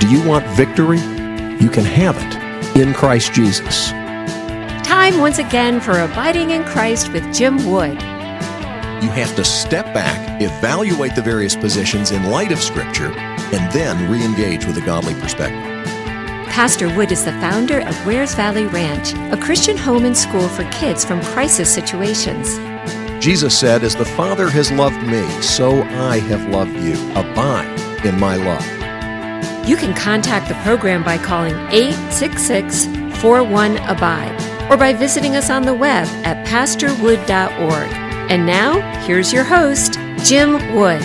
you want victory? You can have it in Christ Jesus. Time once again for Abiding in Christ with Jim Wood. You have to step back, evaluate the various positions in light of Scripture, and then re-engage with a godly perspective. Pastor Wood is the founder of Wares Valley Ranch, a Christian home and school for kids from crisis situations. Jesus said, "As the Father has loved me, so I have loved you. Abide in my love." You can contact the program by calling 866-41-ABIDE or by visiting us on the web at pastorwood.org. And now, here's your host, Jim Wood.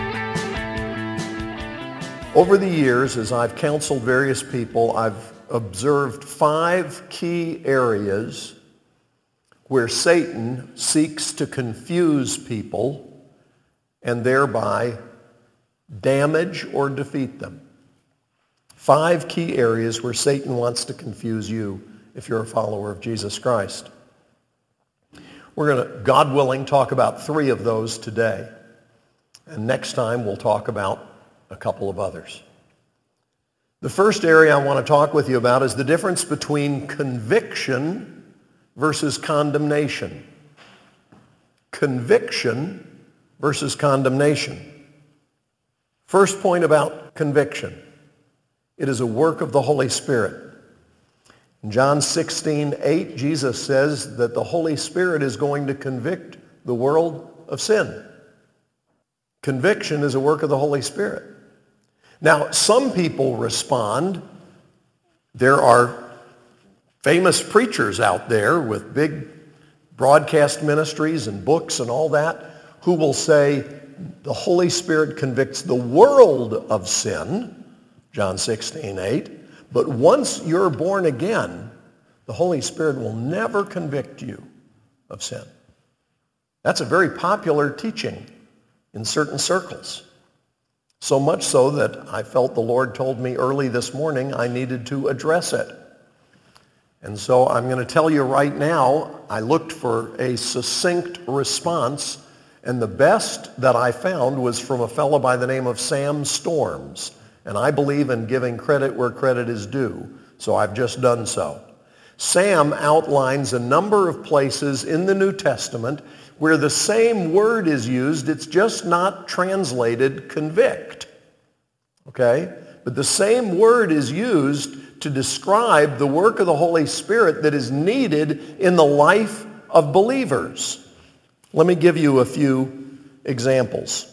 Over the years, as I've counseled various people, I've observed 5 key areas where Satan seeks to confuse people and thereby damage or defeat them. 5 key areas where Satan wants to confuse you if you're a follower of Jesus Christ. We're going to, God willing, talk about 3 of those today. And next time we'll talk about a couple of others. The first area I want to talk with you about is the difference between conviction versus condemnation. Conviction versus condemnation. First point about conviction. It is a work of the Holy Spirit. In John 16:8, Jesus says that the Holy Spirit is going to convict the world of sin. Conviction is a work of the Holy Spirit. Now, some people respond. There are famous preachers out there with big broadcast ministries and books and all that who will say the Holy Spirit convicts the world of sin, John 16:8, but once you're born again, the Holy Spirit will never convict you of sin. That's a very popular teaching in certain circles. So much so that I felt the Lord told me early this morning I needed to address it. And so I'm going to tell you right now, I looked for a succinct response, and the best that I found was from a fellow by the name of Sam Storms. And I believe in giving credit where credit is due, so I've just done so. Sam outlines a number of places in the New Testament where the same word is used, it's just not translated convict. Okay? But the same word is used to describe the work of the Holy Spirit that is needed in the life of believers. Let me give you a few examples.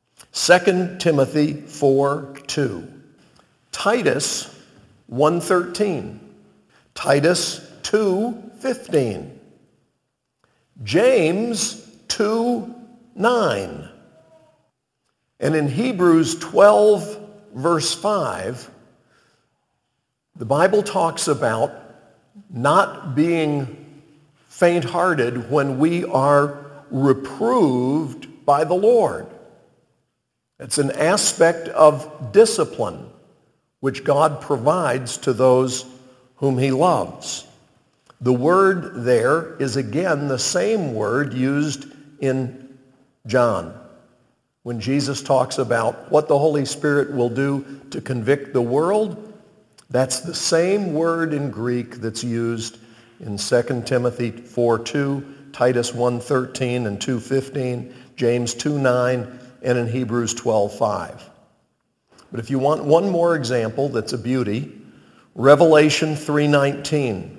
2 Timothy 4:2. Titus 1:13. Titus 2:15. James 2:9. And in Hebrews 12, verse 5, the Bible talks about not being faint-hearted when we are reproved by the Lord. It's an aspect of discipline which God provides to those whom he loves. The word there is again the same word used in John when Jesus talks about what the Holy Spirit will do to convict the world. That's the same word in Greek that's used in 2 Timothy 4:2, Titus 1:13 and 2:15, James 2:9, and in Hebrews 12:5. But if you want one more example that's a beauty, Revelation 3:19.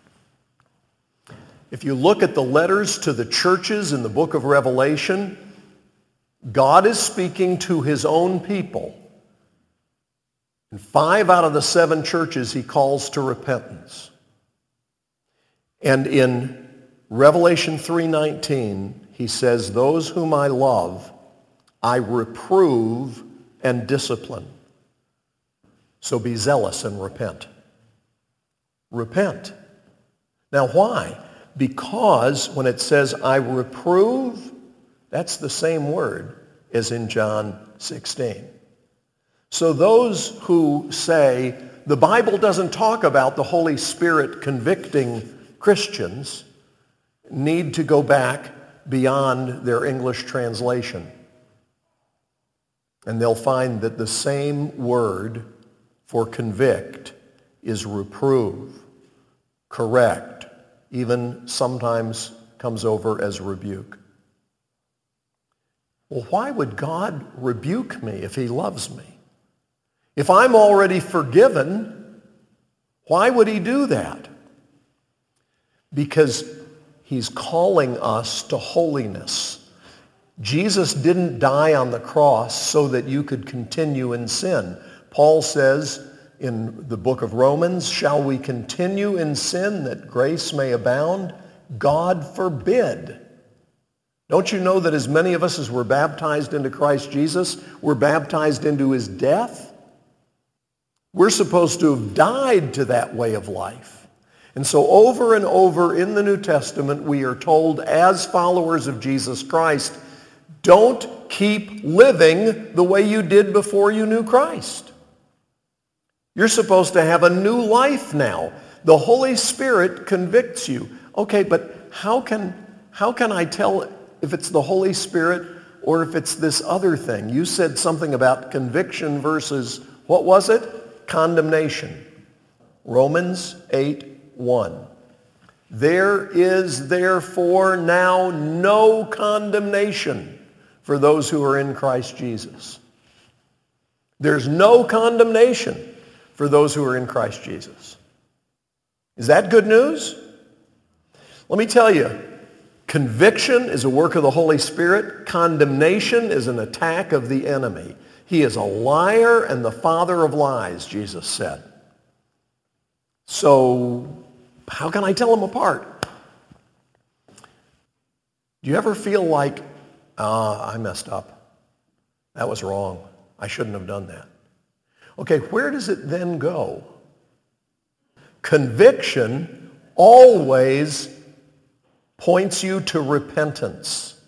If you look at the letters to the churches in the book of Revelation, God is speaking to his own people. In 5 out of the 7 churches, he calls to repentance. And in Revelation 3:19, he says, "Those whom I love, I reprove and discipline. So be zealous and repent." Repent. Now why? Because when it says, "I reprove," that's the same word as in John 16. So those who say the Bible doesn't talk about the Holy Spirit convicting Christians need to go back beyond their English translation. And they'll find that the same word for convict is reprove, correct, even sometimes comes over as rebuke. Well, why would God rebuke me if he loves me? If I'm already forgiven, why would he do that? Because he's calling us to holiness. Jesus didn't die on the cross so that you could continue in sin. Paul says in the book of Romans, shall we continue in sin that grace may abound? God forbid. Don't you know that as many of us as were baptized into Christ Jesus were baptized into his death? We're supposed to have died to that way of life. And so over and over in the New Testament, we are told as followers of Jesus Christ, don't keep living the way you did before you knew Christ. You're supposed to have a new life now. The Holy Spirit convicts you. Okay, but how can I tell if it's the Holy Spirit or if it's this other thing? You said something about conviction versus, what was it? Condemnation. Romans 8:1. There is therefore now no condemnation for those who are in Christ Jesus. There's no condemnation for those who are in Christ Jesus. Is that good news? Let me tell you, conviction is a work of the Holy Spirit. Condemnation is an attack of the enemy. He is a liar and the father of lies, Jesus said. So how can I tell them apart? Do you ever feel like, I messed up. That was wrong. I shouldn't have done that. Okay, where does it then go? Conviction always points you to repentance.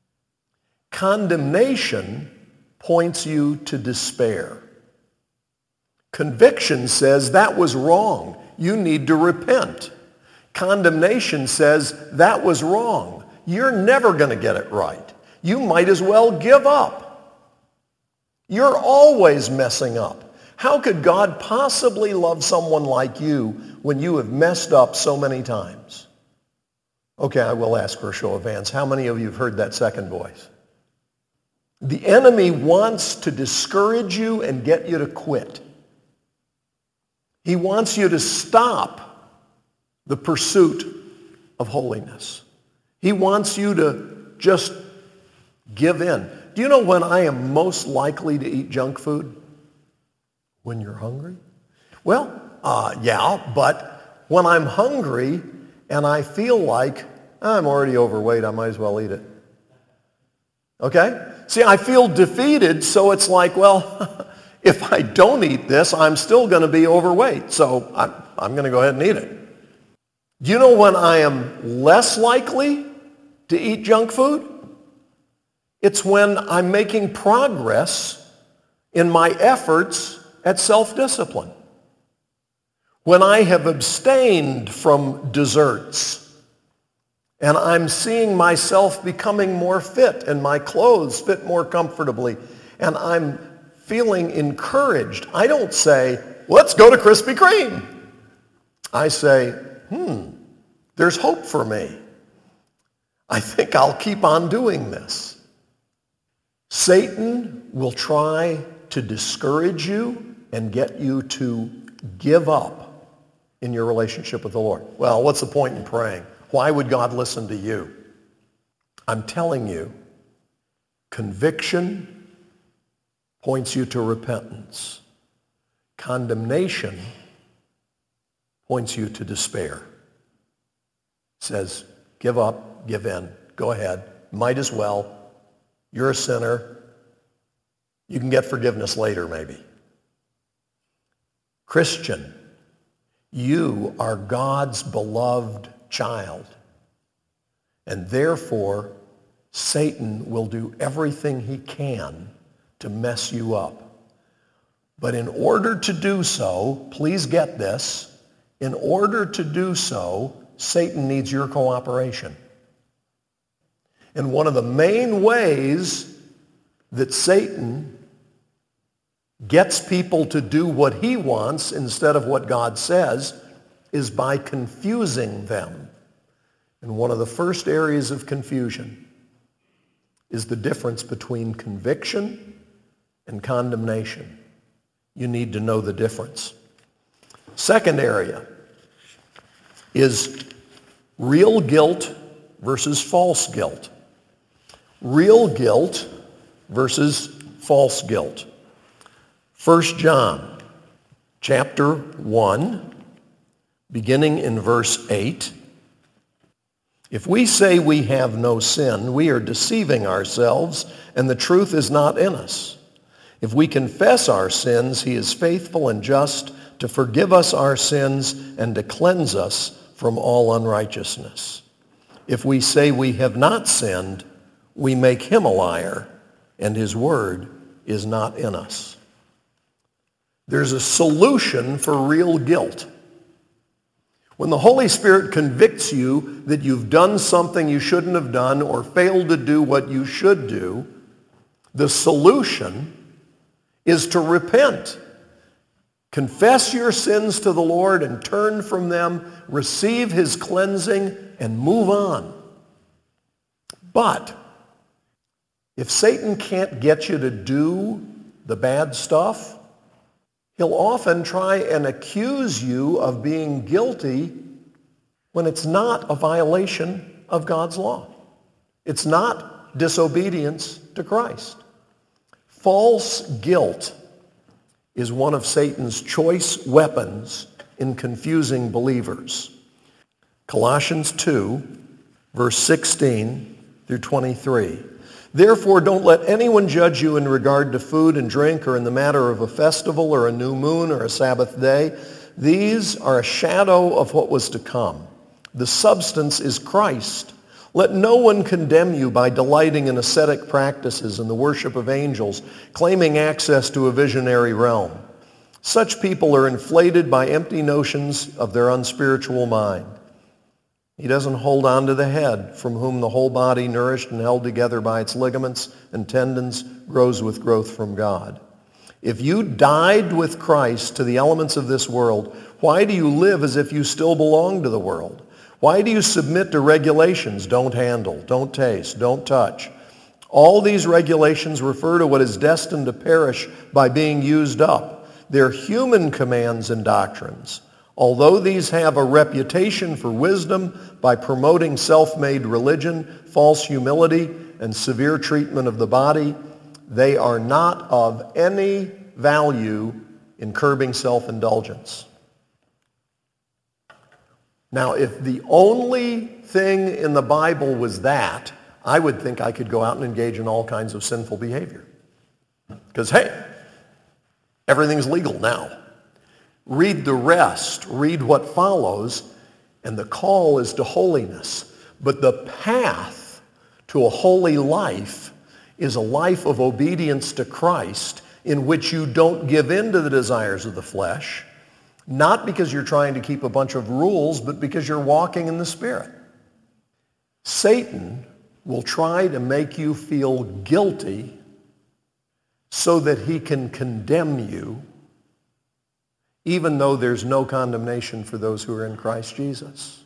Condemnation points you to despair. Conviction says that was wrong. You need to repent. Condemnation says that was wrong. You're never going to get it right. You might as well give up. You're always messing up. How could God possibly love someone like you when you have messed up so many times? Okay, I will ask for a show of hands. How many of you have heard that second voice? The enemy wants to discourage you and get you to quit. He wants you to stop the pursuit of holiness. He wants you to just give in. Do you know when I am most likely to eat junk food? When you're hungry? Well, yeah, but when I'm hungry and I feel like I'm already overweight, I might as well eat it. Okay? See, I feel defeated, so it's like, well, if I don't eat this, I'm still going to be overweight, so I'm going to go ahead and eat it. Do you know when I am less likely to eat junk food? It's when I'm making progress in my efforts at self-discipline. When I have abstained from desserts and I'm seeing myself becoming more fit and my clothes fit more comfortably and I'm feeling encouraged. I don't say, let's go to Krispy Kreme. I say, there's hope for me. I think I'll keep on doing this. Satan will try to discourage you and get you to give up in your relationship with the Lord. Well, what's the point in praying? Why would God listen to you? I'm telling you, conviction points you to repentance. Condemnation points you to despair. It says, give up, give in, go ahead, might as well. You're a sinner. You can get forgiveness later, maybe. Christian, you are God's beloved child. And therefore, Satan will do everything he can to mess you up. But in order to do so, please get this, in order to do so, Satan needs your cooperation. And one of the main ways that Satan gets people to do what he wants instead of what God says is by confusing them. And one of the first areas of confusion is the difference between conviction and condemnation. You need to know the difference. Second area is real guilt versus false guilt. Real guilt versus false guilt. 1 John chapter 1, beginning in verse 8. If we say we have no sin, we are deceiving ourselves, and the truth is not in us. If we confess our sins, he is faithful and just to forgive us our sins and to cleanse us from all unrighteousness. If we say we have not sinned, we make him a liar, and his word is not in us. There's a solution for real guilt. When the Holy Spirit convicts you that you've done something you shouldn't have done or failed to do what you should do, the solution is to repent. Confess your sins to the Lord and turn from them, receive his cleansing, and move on. But if Satan can't get you to do the bad stuff, he'll often try and accuse you of being guilty when it's not a violation of God's law. It's not disobedience to Christ. False guilt is one of Satan's choice weapons in confusing believers. Colossians 2, verse 16 through 23. Therefore, don't let anyone judge you in regard to food and drink or in the matter of a festival or a new moon or a Sabbath day. These are a shadow of what was to come. The substance is Christ. Let no one condemn you by delighting in ascetic practices and the worship of angels, claiming access to a visionary realm. Such people are inflated by empty notions of their unspiritual mind. He doesn't hold on to the head, from whom the whole body, nourished and held together by its ligaments and tendons, grows with growth from God. If you died with Christ to the elements of this world, why do you live as if you still belong to the world? Why do you submit to regulations? Don't handle, don't taste, don't touch. All these regulations refer to what is destined to perish by being used up. They're human commands and doctrines. Although these have a reputation for wisdom by promoting self-made religion, false humility, and severe treatment of the body, they are not of any value in curbing self-indulgence. Now, if the only thing in the Bible was that, I would think I could go out and engage in all kinds of sinful behavior. Because, hey, everything's legal now. Read the rest, read what follows, and the call is to holiness. But the path to a holy life is a life of obedience to Christ in which you don't give in to the desires of the flesh, not because you're trying to keep a bunch of rules, but because you're walking in the Spirit. Satan will try to make you feel guilty so that he can condemn you, even though there's no condemnation for those who are in Christ Jesus.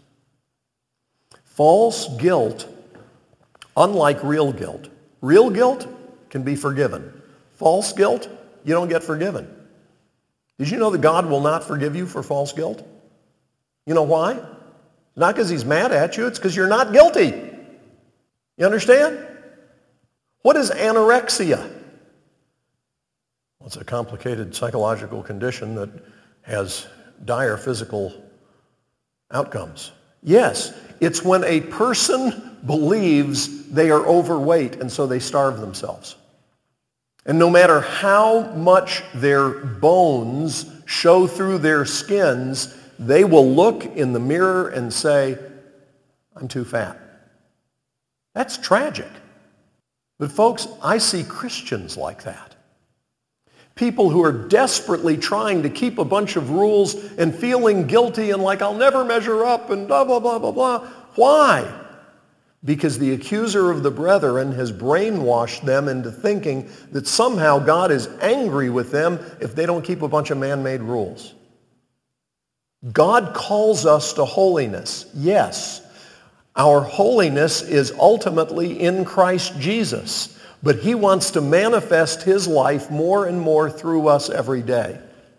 False guilt, unlike real guilt can be forgiven. False guilt, you don't get forgiven. Did you know that God will not forgive you for false guilt? You know why? Not because he's mad at you, it's because you're not guilty. You understand? What is anorexia? Well, it's a complicated psychological condition that has dire physical outcomes. Yes, it's when a person believes they are overweight and so they starve themselves. And no matter how much their bones show through their skins, they will look in the mirror and say, I'm too fat. That's tragic. But folks, I see Christians like that. People who are desperately trying to keep a bunch of rules and feeling guilty and like, I'll never measure up and blah, blah, blah, blah, blah. Why? because the accuser of the brethren has brainwashed them into thinking that somehow God is angry with them if they don't keep a bunch of man-made rules. God calls us to holiness. Yes, our holiness is ultimately in Christ Jesus, but he wants to manifest his life more and more through us every day.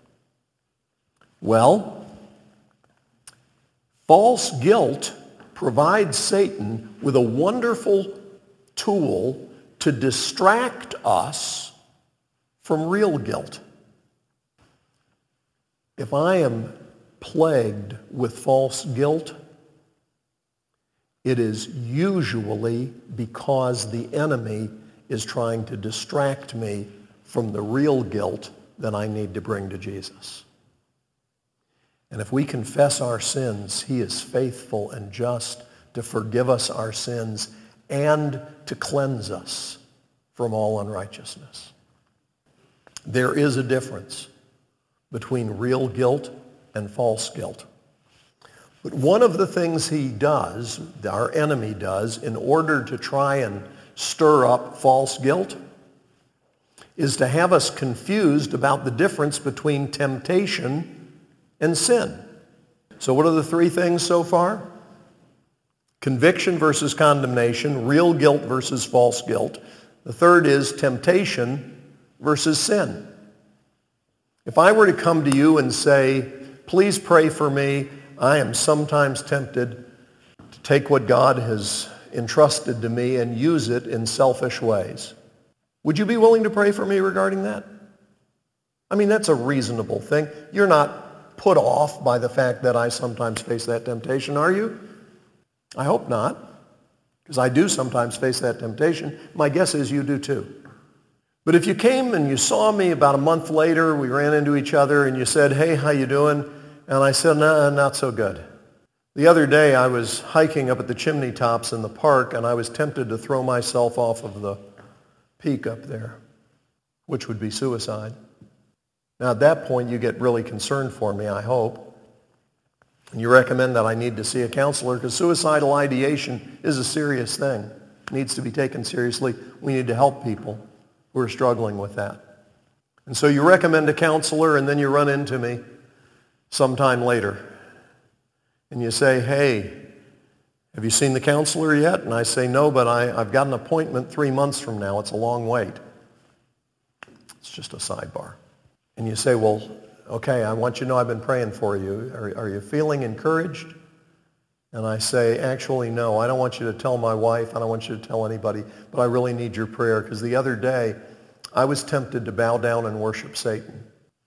Well, false guilt provides Satan with a wonderful tool to distract us from real guilt. If I am plagued with false guilt, it is usually because the enemy is trying to distract me from the real guilt that I need to bring to Jesus. And if we confess our sins, he is faithful and just to forgive us our sins and to cleanse us from all unrighteousness. There is a difference between real guilt and false guilt. But one of the things he does, our enemy does, in order to try and stir up false guilt is to have us confused about the difference between temptation and sin. So what are the three things so far? Conviction versus condemnation, real guilt versus false guilt. The third is temptation versus sin. If I were to come to you and say, please pray for me, I am sometimes tempted to take what God has entrusted to me and use it in selfish ways. Would you be willing to pray for me regarding that? I mean, that's a reasonable thing. You're not put off by the fact that I sometimes face that temptation, are you? I hope not, because I do sometimes face that temptation. My guess is you do too. But if you came and you saw me about a month later, we ran into each other, and you said, hey, how you doing? And I said, no, not so good. The other day I was hiking up at the chimney tops in the park, and I was tempted to throw myself off of the peak up there, which would be suicide. Now at that point you get really concerned for me, I hope. And you recommend that I need to see a counselor because suicidal ideation is a serious thing. It needs to be taken seriously. We need to help people who are struggling with that. And so you recommend a counselor, and then you run into me sometime later. And you say, hey, have you seen the counselor yet? And I say, no, but I've got an appointment 3 months from now. It's a long wait. It's just a sidebar. And you say, well, okay, I want you to know I've been praying for you. Are you feeling encouraged? And I say, actually, no. I don't want you to tell my wife. I don't want you to tell anybody. But I really need your prayer because the other day I was tempted to bow down and worship Satan.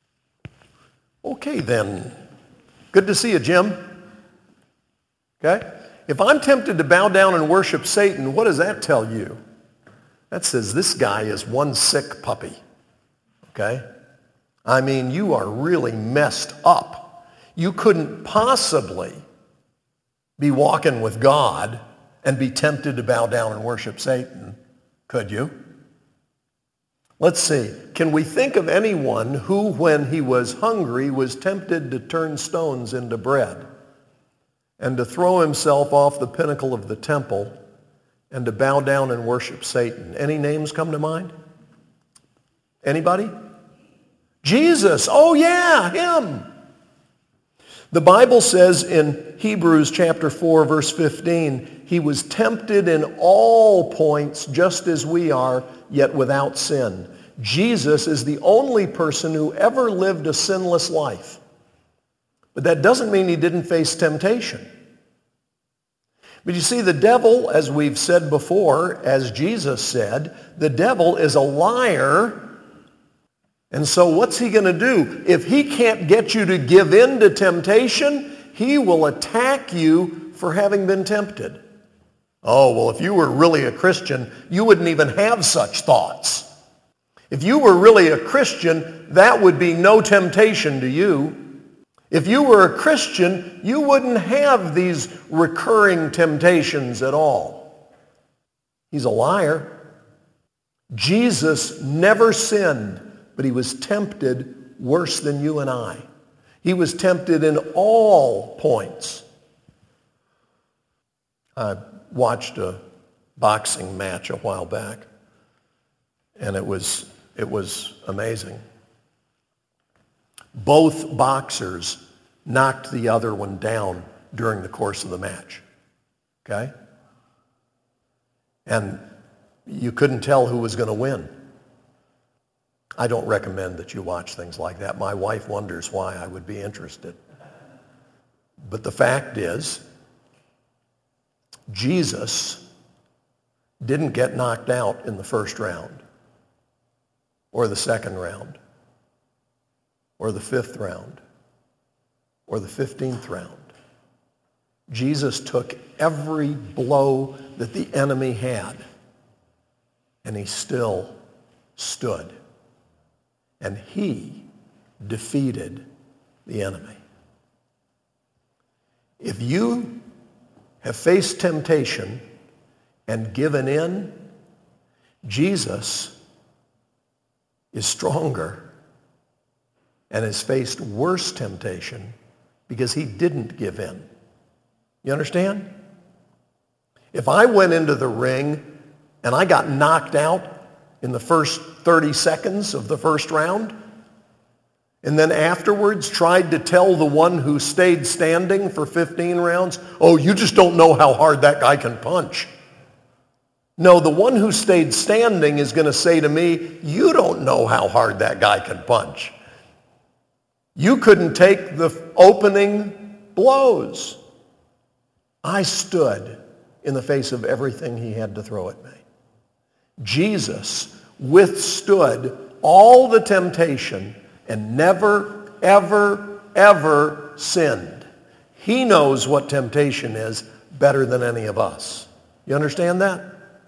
Okay, then. Good to see you, Jim. Okay? If I'm tempted to bow down and worship Satan, what does that tell you? That says this guy is one sick puppy. Okay? I mean, you are really messed up. You couldn't possibly be walking with God and be tempted to bow down and worship Satan, could you? Let's see. Can we think of anyone who, when he was hungry, was tempted to turn stones into bread and to throw himself off the pinnacle of the temple and to bow down and worship Satan? Any names come to mind? Anybody? Jesus. Oh yeah, him. The Bible says in Hebrews chapter 4, verse 15, he was tempted in all points just as we are, yet without sin. Jesus is the only person who ever lived a sinless life. But that doesn't mean he didn't face temptation. But you see, the devil, as we've said before, as Jesus said, the devil is a liar. And so what's he going to do? If he can't get you to give in to temptation, he will attack you for having been tempted. Oh, well, if you were really a Christian, you wouldn't even have such thoughts. If you were really a Christian, that would be no temptation to you. If you were a Christian, you wouldn't have these recurring temptations at all. He's a liar. Jesus never sinned, but he was tempted worse than you and I. He was tempted in all points. I watched a boxing match a while back, and it was amazing. Both boxers knocked the other one down during the course of the match. Okay? And you couldn't tell who was going to win. I don't recommend that you watch things like that. My wife wonders why I would be interested. But the fact is, Jesus didn't get knocked out in the first round, or the second round, or the fifth round, or the 15th round. Jesus took every blow that the enemy had, and he still stood. And he defeated the enemy. If you have faced temptation and given in, Jesus is stronger and has faced worse temptation because he didn't give in. You understand? If I went into the ring and I got knocked out in the first 30 seconds of the first round, and then afterwards tried to tell the one who stayed standing for 15 rounds, oh, you just don't know how hard that guy can punch. No, the one who stayed standing is going to say to me, you don't know how hard that guy can punch. You couldn't take the opening blows. I stood in the face of everything he had to throw at me. Jesus withstood all the temptation and never, ever, ever sinned. He knows what temptation is better than any of us. You understand that?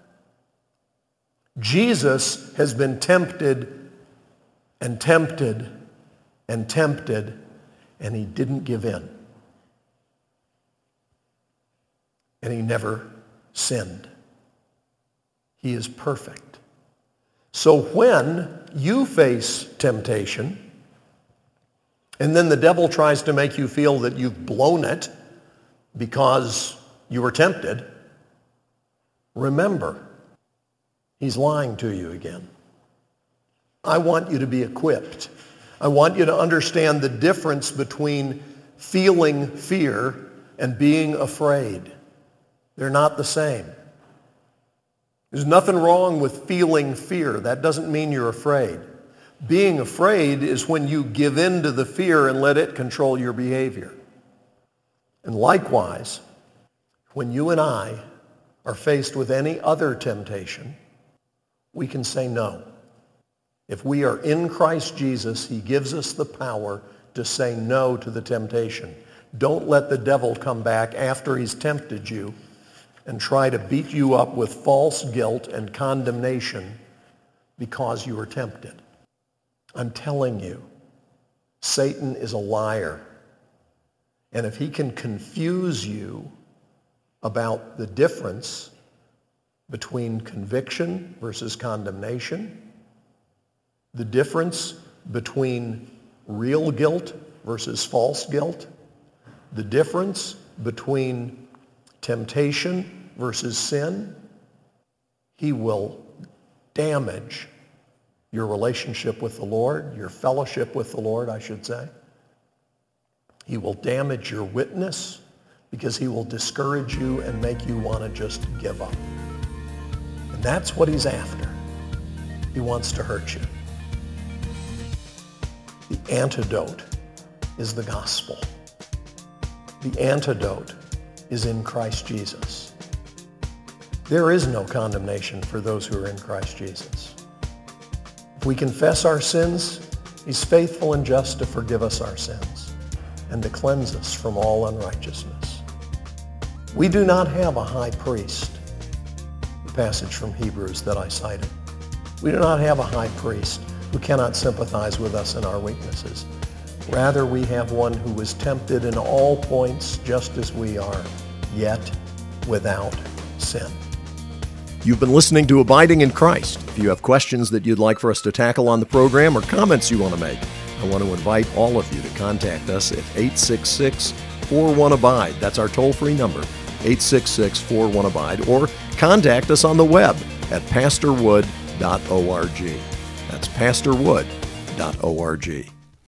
Jesus has been tempted and tempted and tempted, and he didn't give in. And he never sinned. He is perfect. So when you face temptation, and then the devil tries to make you feel that you've blown it because you were tempted, remember, he's lying to you again. I want you to be equipped. I want you to understand the difference between feeling fear and being afraid. They're not the same. There's nothing wrong with feeling fear. That doesn't mean you're afraid. Being afraid is when you give in to the fear and let it control your behavior. And likewise, when you and I are faced with any other temptation, we can say no. If we are in Christ Jesus, he gives us the power to say no to the temptation. Don't let the devil come back after he's tempted you and try to beat you up with false guilt and condemnation because you were tempted. I'm telling you, Satan is a liar. And if he can confuse you about the difference between conviction versus condemnation, the difference between real guilt versus false guilt, the difference between temptation versus sin, he will damage your relationship with the Lord, your fellowship with the Lord, I should say. He will damage your witness because he will discourage you and make you want to just give up. And that's what he's after. He wants to hurt you. The antidote is the gospel. The antidote is in Christ Jesus. There is no condemnation for those who are in Christ Jesus. If we confess our sins, he's faithful and just to forgive us our sins and to cleanse us from all unrighteousness. We do not have a high priest, the passage from Hebrews that I cited. We do not have a high priest who cannot sympathize with us in our weaknesses. Rather, we have one who was tempted in all points just as we are, yet without sin. You've been listening to Abiding in Christ. If you have questions that you'd like for us to tackle on the program or comments you want to make, I want to invite all of you to contact us at 866-41-ABIDE. That's our toll-free number, 866-41-ABIDE, or contact us on the web at pastorwood.org. That's pastorwood.org.